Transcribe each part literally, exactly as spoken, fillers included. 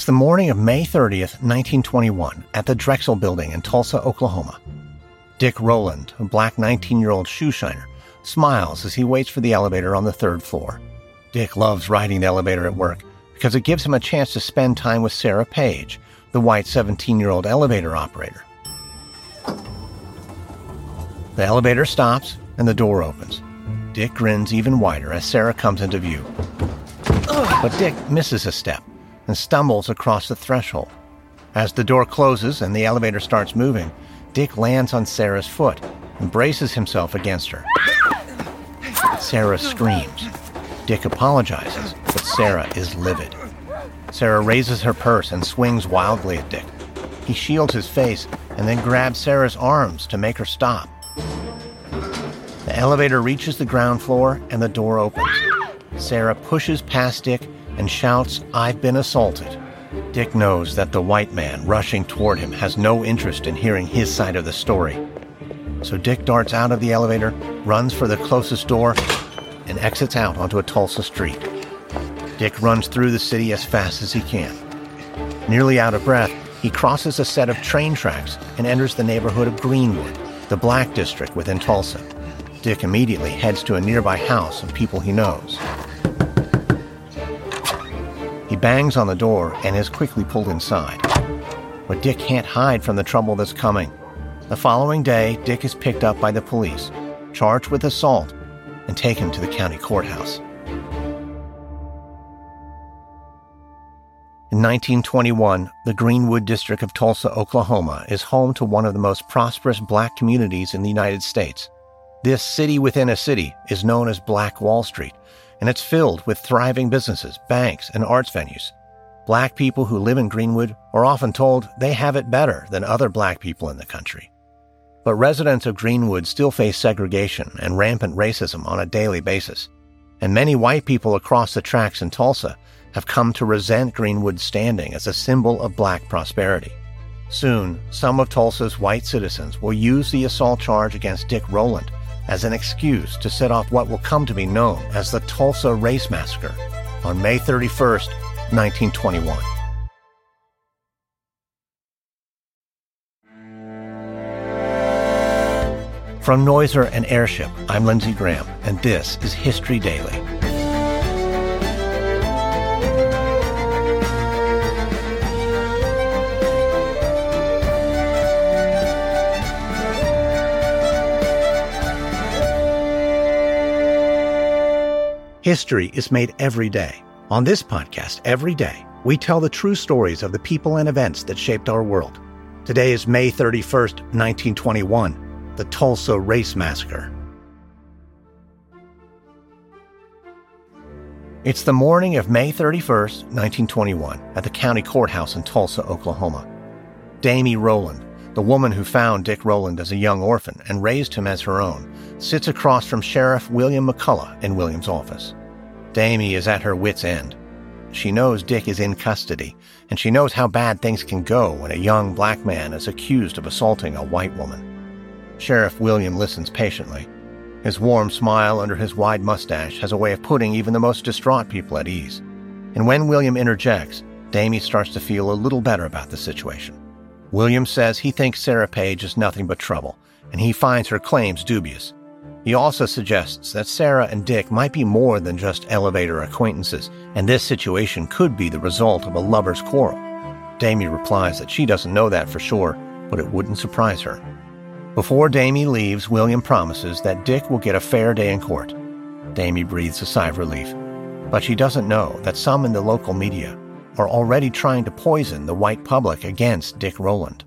It's the morning of May thirtieth, nineteen twenty-one, at the Drexel Building in Tulsa, Oklahoma. Dick Rowland, a black nineteen-year-old shoe shiner, smiles as he waits for the elevator on the third floor. Dick loves riding the elevator at work because it gives him a chance to spend time with Sarah Page, the white seventeen-year-old elevator operator. The elevator stops and the door opens. Dick grins even wider as Sarah comes into view. But Dick misses a step and stumbles across the threshold. As the door closes and the elevator starts moving, Dick lands on Sarah's foot and braces himself against her. Sarah screams. Dick apologizes, but Sarah is livid. Sarah raises her purse and swings wildly at Dick. He shields his face and then grabs Sarah's arms to make her stop. The elevator reaches the ground floor and the door opens. Sarah pushes past Dick and shouts, "I've been assaulted." Dick knows that the white man rushing toward him has no interest in hearing his side of the story. So Dick darts out of the elevator, runs for the closest door, and exits out onto a Tulsa street. Dick runs through the city as fast as he can. Nearly out of breath, he crosses a set of train tracks and enters the neighborhood of Greenwood, the black district within Tulsa. Dick immediately heads to a nearby house of people he knows. He bangs on the door and is quickly pulled inside. But Dick can't hide from the trouble that's coming. The following day, Dick is picked up by the police, charged with assault, and taken to the county courthouse. In nineteen twenty-one, the Greenwood district of Tulsa, Oklahoma, is home to one of the most prosperous black communities in the United States. This city within a city is known as Black Wall Street, and it's filled with thriving businesses, banks, and arts venues. Black people who live in Greenwood are often told they have it better than other black people in the country. But residents of Greenwood still face segregation and rampant racism on a daily basis, and many white people across the tracks in Tulsa have come to resent Greenwood's standing as a symbol of black prosperity. Soon, some of Tulsa's white citizens will use the assault charge against Dick Rowland as an excuse to set off what will come to be known as the Tulsa Race Massacre on May thirty-first, nineteen twenty-one. From Noiser and Airship, I'm Lindsey Graham, and this is History Daily. History is made every day. On this podcast, every day, we tell the true stories of the people and events that shaped our world. Today is May thirty-first, nineteen twenty-one, the Tulsa Race Massacre. It's the morning of May thirty-first, nineteen twenty-one, at the county courthouse in Tulsa, Oklahoma. Damie Rowland, the woman who found Dick Rowland as a young orphan and raised him as her own, sits across from Sheriff William McCullough in William's office. Damie is at her wit's end. She knows Dick is in custody, and she knows how bad things can go when a young black man is accused of assaulting a white woman. Sheriff William listens patiently. His warm smile under his wide mustache has a way of putting even the most distraught people at ease. And when William interjects, Damie starts to feel a little better about the situation. William says he thinks Sarah Page is nothing but trouble, and he finds her claims dubious. He also suggests that Sarah and Dick might be more than just elevator acquaintances, and this situation could be the result of a lover's quarrel. Damie replies that she doesn't know that for sure, but it wouldn't surprise her. Before Damie leaves, William promises that Dick will get a fair day in court. Damie breathes a sigh of relief, but she doesn't know that some in the local media are already trying to poison the white public against Dick Rowland.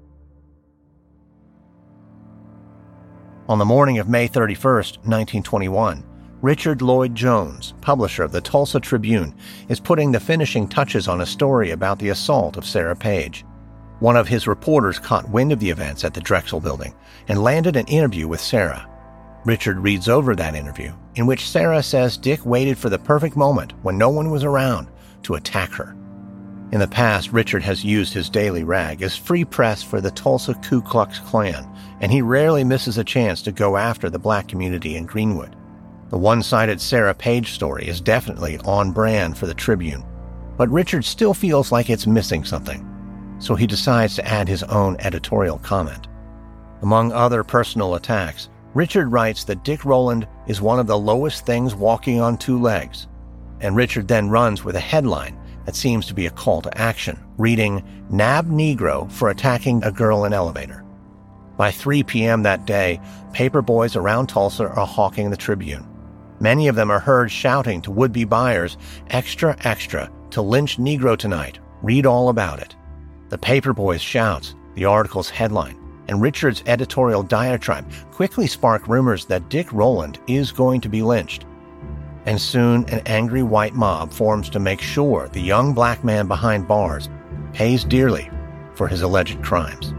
On the morning of May thirty-first, nineteen twenty-one, Richard Lloyd Jones, publisher of the Tulsa Tribune, is putting the finishing touches on a story about the assault of Sarah Page. One of his reporters caught wind of the events at the Drexel Building and landed an interview with Sarah. Richard reads over that interview, in which Sarah says Dick waited for the perfect moment when no one was around to attack her. In the past, Richard has used his daily rag as free press for the Tulsa Ku Klux Klan, and he rarely misses a chance to go after the black community in Greenwood. The one-sided Sarah Page story is definitely on brand for the Tribune, But Richard still feels like it's missing something, so he decides to add his own editorial comment. Among other personal attacks, Richard writes that Dick Rowland is one of the lowest things walking on two legs, and Richard then runs with a headline that seems to be a call to action, reading, "Nab Negro for attacking a girl in elevator." By three p.m. that day, paper boys around Tulsa are hawking the Tribune. Many of them are heard shouting to would-be buyers, "Extra, extra, to lynch Negro tonight. Read all about it." The paper boys' shouts, the article's headline, and Richard's editorial diatribe quickly spark rumors that Dick Rowland is going to be lynched. And soon an angry white mob forms to make sure the young black man behind bars pays dearly for his alleged crimes.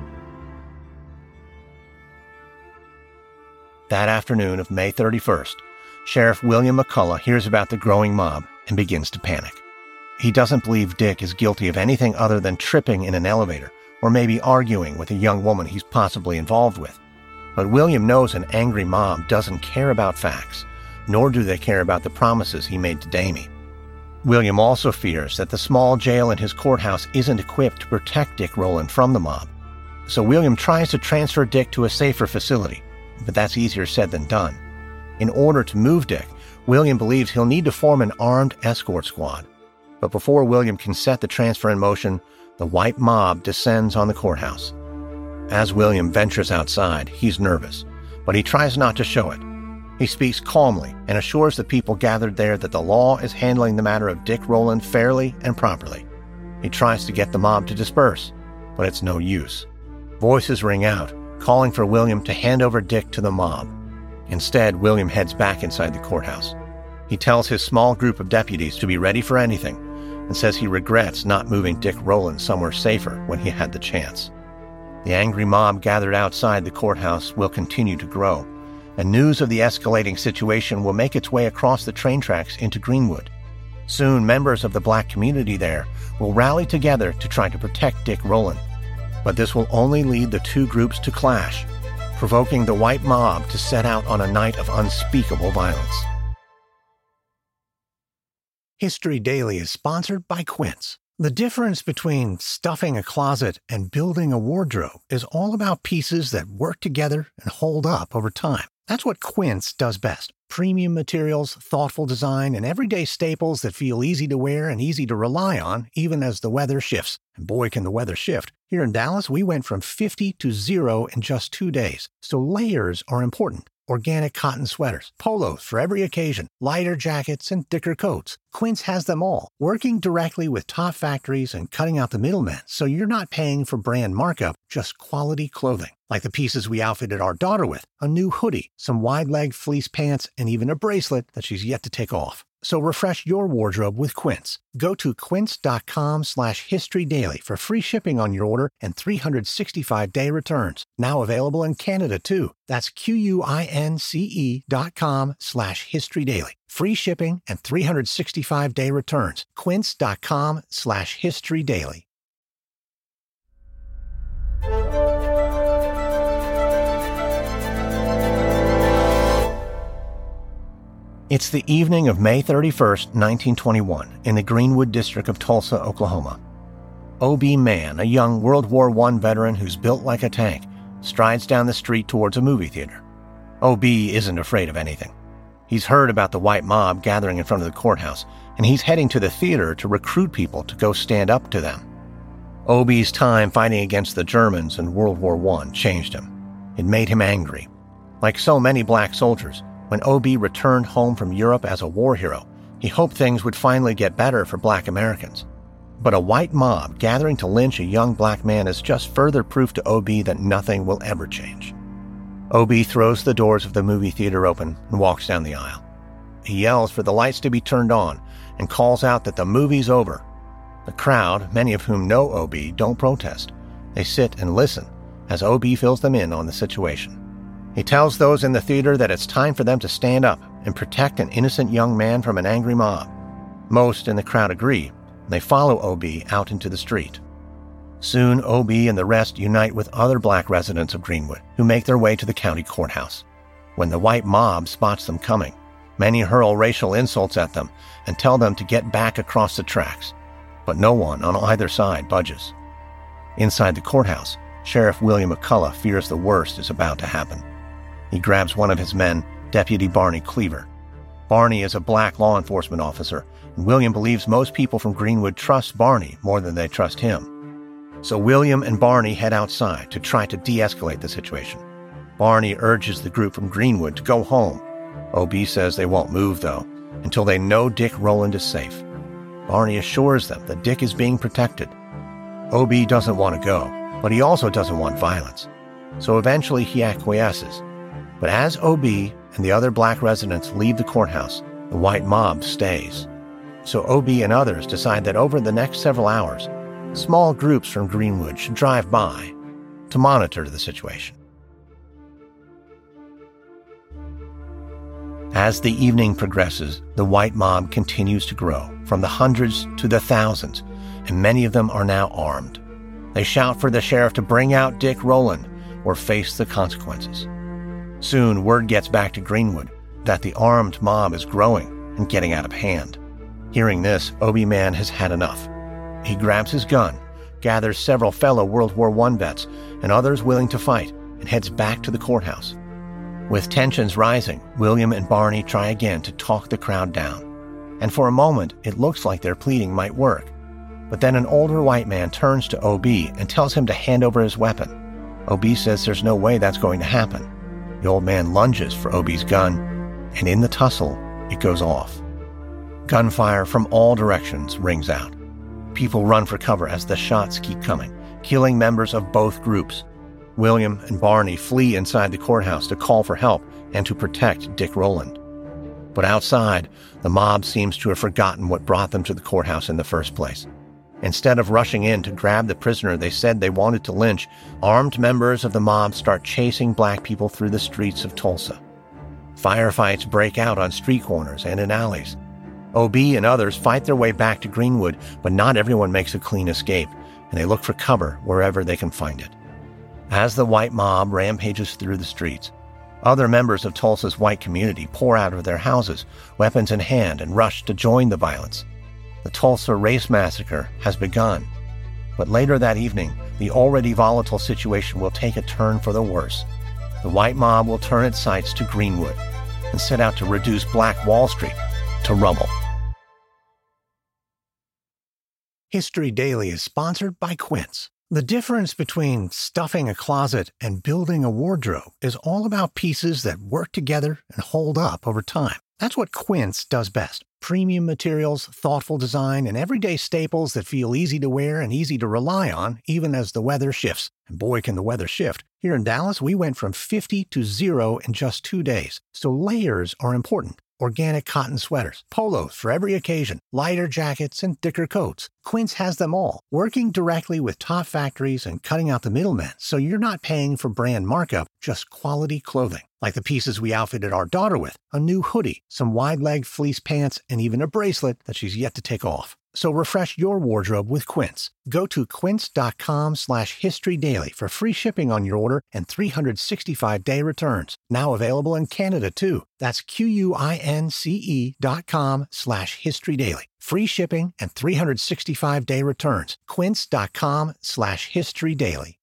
That afternoon of May thirty-first, Sheriff William McCullough hears about the growing mob and begins to panic. He doesn't believe Dick is guilty of anything other than tripping in an elevator or maybe arguing with a young woman he's possibly involved with. But William knows an angry mob doesn't care about facts, nor do they care about the promises he made to Damie. William also fears that the small jail in his courthouse isn't equipped to protect Dick Rowland from the mob. So William tries to transfer Dick to a safer facility, but that's easier said than done. In order to move Dick, William believes he'll need to form an armed escort squad. But before William can set the transfer in motion, the white mob descends on the courthouse. As William ventures outside, he's nervous, but he tries not to show it. He speaks calmly and assures the people gathered there that the law is handling the matter of Dick Rowland fairly and properly. He tries to get the mob to disperse, but it's no use. Voices ring out, calling for William to hand over Dick to the mob. Instead, William heads back inside the courthouse. He tells his small group of deputies to be ready for anything, and says he regrets not moving Dick Rowland somewhere safer when he had the chance. The angry mob gathered outside the courthouse will continue to grow, and news of the escalating situation will make its way across the train tracks into Greenwood. Soon, members of the black community there will rally together to try to protect Dick Rowland. But this will only lead the two groups to clash, provoking the white mob to set out on a night of unspeakable violence. History Daily is sponsored by Quince. The difference between stuffing a closet and building a wardrobe is all about pieces that work together and hold up over time. That's what Quince does best. Premium materials, thoughtful design, and everyday staples that feel easy to wear and easy to rely on, even as the weather shifts. And boy, can the weather shift. Here in Dallas, we went from fifty to zero in just two days. So layers are important. Organic cotton sweaters, polos for every occasion, lighter jackets, and thicker coats. Quince has them all, working directly with top factories and cutting out the middlemen, so you're not paying for brand markup, just quality clothing. Like the pieces we outfitted our daughter with, a new hoodie, some wide-leg fleece pants, and even a bracelet that she's yet to take off. So refresh your wardrobe with Quince. Go to quince.com slash historydaily for free shipping on your order and three sixty-five day returns. Now available in Canada, too. That's Q-U-I-N-C-E dot com slash historydaily. Free shipping and three sixty-five day returns. Quince.com slash historydaily. It's the evening of May thirty-first, nineteen twenty-one, in the Greenwood district of Tulsa, Oklahoma. O B. Mann, a young World War One veteran who's built like a tank, strides down the street towards a movie theater. O B isn't afraid of anything. He's heard about the white mob gathering in front of the courthouse, and he's heading to the theater to recruit people to go stand up to them. O B's time fighting against the Germans in World War One changed him. It made him angry. Like so many black soldiers, when O B returned home from Europe as a war hero, he hoped things would finally get better for black Americans. But a white mob gathering to lynch a young black man is just further proof to O B that nothing will ever change. O B throws the doors of the movie theater open and walks down the aisle. He yells for the lights to be turned on and calls out that the movie's over. The crowd, many of whom know O B, don't protest. They sit and listen as O B fills them in on the situation. He tells those in the theater that it's time for them to stand up and protect an innocent young man from an angry mob. Most in the crowd agree, and they follow O B out into the street. Soon, O B and the rest unite with other black residents of Greenwood who make their way to the county courthouse. When the white mob spots them coming, many hurl racial insults at them and tell them to get back across the tracks. but no one on either side budges. Inside the courthouse, Sheriff William McCullough fears the worst is about to happen. He grabs one of his men, Deputy Barney Cleaver. Barney is a black law enforcement officer, and William believes most people from Greenwood trust Barney more than they trust him. So William and Barney head outside to try to de-escalate the situation. Barney urges the group from Greenwood to go home. O B says they won't move, though, until they know Dick Rowland is safe. Barney assures them that Dick is being protected. O B doesn't want to go, but he also doesn't want violence. So eventually he acquiesces. But as O B and the other black residents leave the courthouse, the white mob stays. So O B and others decide that over the next several hours, small groups from Greenwood should drive by to monitor the situation. As the evening progresses, the white mob continues to grow, from the hundreds to the thousands, and many of them are now armed. They shout for the sheriff to bring out Dick Rowland or face the consequences. Soon, word gets back to Greenwood that the armed mob is growing and getting out of hand. Hearing this, O B Man has had enough. He grabs his gun, gathers several fellow World War One vets and others willing to fight, and heads back to the courthouse. With tensions rising, William and Barney try again to talk the crowd down. And for a moment, it looks like their pleading might work. But then an older white man turns to O B and tells him to hand over his weapon. O B says there's no way that's going to happen. The old man lunges for O B's gun, and in the tussle, it goes off. Gunfire from all directions rings out. People run for cover as the shots keep coming, killing members of both groups. William and Barney flee inside the courthouse to call for help and to protect Dick Rowland. But outside, the mob seems to have forgotten what brought them to the courthouse in the first place. Instead of rushing in to grab the prisoner they said they wanted to lynch, armed members of the mob start chasing black people through the streets of Tulsa. Firefights break out on street corners and in alleys. O B and others fight their way back to Greenwood, but not everyone makes a clean escape, and they look for cover wherever they can find it. As the white mob rampages through the streets, other members of Tulsa's white community pour out of their houses, weapons in hand, and rush to join the violence. The Tulsa Race Massacre has begun. But later that evening, the already volatile situation will take a turn for the worse. The white mob will turn its sights to Greenwood and set out to reduce Black Wall Street to rubble. History Daily is sponsored by Quince. The difference between stuffing a closet and building a wardrobe is all about pieces that work together and hold up over time. That's what Quince does best. Premium materials, thoughtful design, and everyday staples that feel easy to wear and easy to rely on, even as the weather shifts. And boy, can the weather shift. Here in Dallas, we went from fifty to zero in just two days. So layers are important. Organic cotton sweaters, polos for every occasion, lighter jackets, and thicker coats. Quince has them all, working directly with top factories and cutting out the middlemen, so you're not paying for brand markup, just quality clothing. Like the pieces we outfitted our daughter with, a new hoodie, some wide-leg fleece pants, and even a bracelet that she's yet to take off. So refresh your wardrobe with Quince. Go to quince.com slash historydaily for free shipping on your order and three hundred sixty-five day returns. Now available in Canada, too. That's Q-U-I-N-C-E dot com slash historydaily. Free shipping and three hundred sixty-five day returns. Quince.com slash historydaily.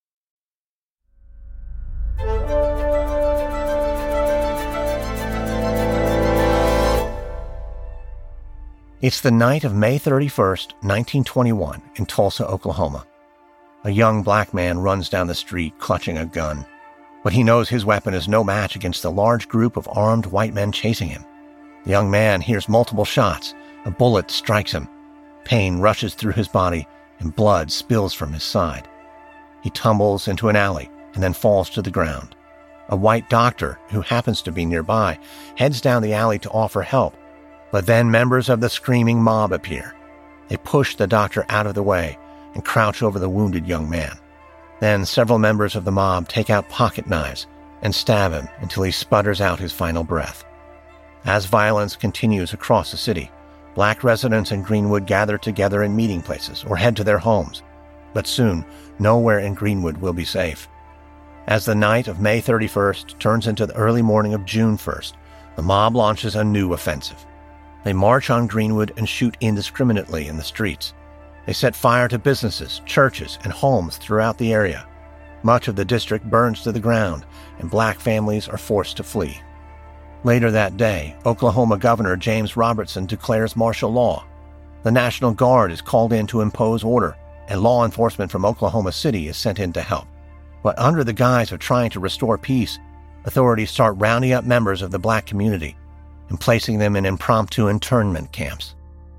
It's the night of May thirty-first, nineteen twenty-one, in Tulsa, Oklahoma. A young black man runs down the street clutching a gun, but he knows his weapon is no match against the large group of armed white men chasing him. The young man hears multiple shots. A bullet strikes him. Pain rushes through his body, and blood spills from his side. He tumbles into an alley and then falls to the ground. A white doctor, who happens to be nearby, heads down the alley to offer help. But then members of the screaming mob appear. They push the doctor out of the way and crouch over the wounded young man. Then several members of the mob take out pocket knives and stab him until he sputters out his final breath. As violence continues across the city, black residents in Greenwood gather together in meeting places or head to their homes. But soon, nowhere in Greenwood will be safe. As the night of May thirty-first turns into the early morning of June first, the mob launches a new offensive. They march on Greenwood and shoot indiscriminately in the streets. They set fire to businesses, churches, and homes throughout the area. Much of the district burns to the ground, and black families are forced to flee. Later that day, Oklahoma Governor James Robertson declares martial law. The National Guard is called in to impose order, and law enforcement from Oklahoma City is sent in to help. But under the guise of trying to restore peace, authorities start rounding up members of the black community and placing them in impromptu internment camps.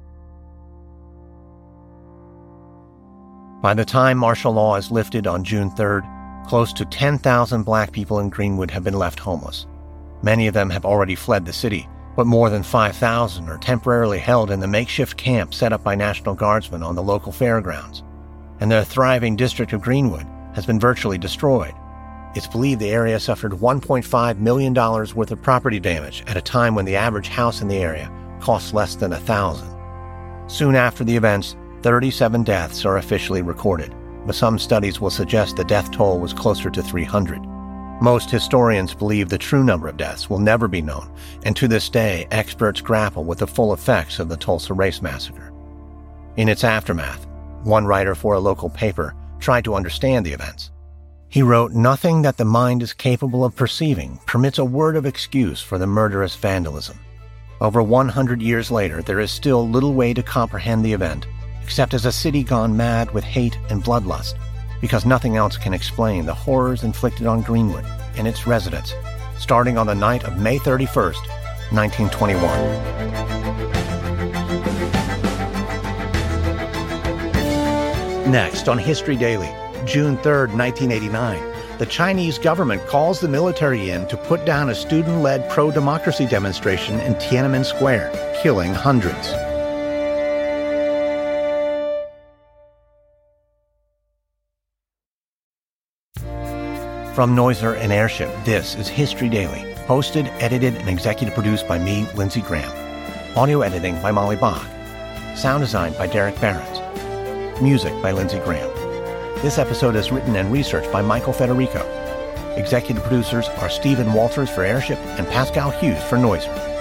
By the time martial law is lifted on June third, close to ten thousand black people in Greenwood have been left homeless. Many of them have already fled the city, but more than five thousand are temporarily held in the makeshift camp set up by National Guardsmen on the local fairgrounds. And their thriving district of Greenwood has been virtually destroyed. It's believed the area suffered one point five million dollars worth of property damage at a time when the average house in the area costs less than a thousand dollars. Soon after the events, thirty-seven deaths are officially recorded, but some studies will suggest the death toll was closer to three hundred. Most historians believe the true number of deaths will never be known, and to this day, experts grapple with the full effects of the Tulsa Race Massacre. In its aftermath, one writer for a local paper tried to understand the events. He wrote, "Nothing that the mind is capable of perceiving permits a word of excuse for the murderous vandalism. Over one hundred years later, there is still little way to comprehend the event, except as a city gone mad with hate and bloodlust, because nothing else can explain the horrors inflicted on Greenwood and its residents, starting on the night of May thirty-first, nineteen twenty-one. Next on History Daily, June third, nineteen eighty-nine, the Chinese government calls the military in to put down a student-led pro-democracy demonstration in Tiananmen Square, killing hundreds. From Noiser and Airship, this is History Daily, hosted, edited, and executive produced by me, Lindsey Graham. Audio editing by Molly Bach. Sound design by Derek Behrens. Music by Lindsey Graham. This episode is written and researched by Michael Federico. Executive producers are Stephen Walters for Airship and Pascal Hughes for Noiser.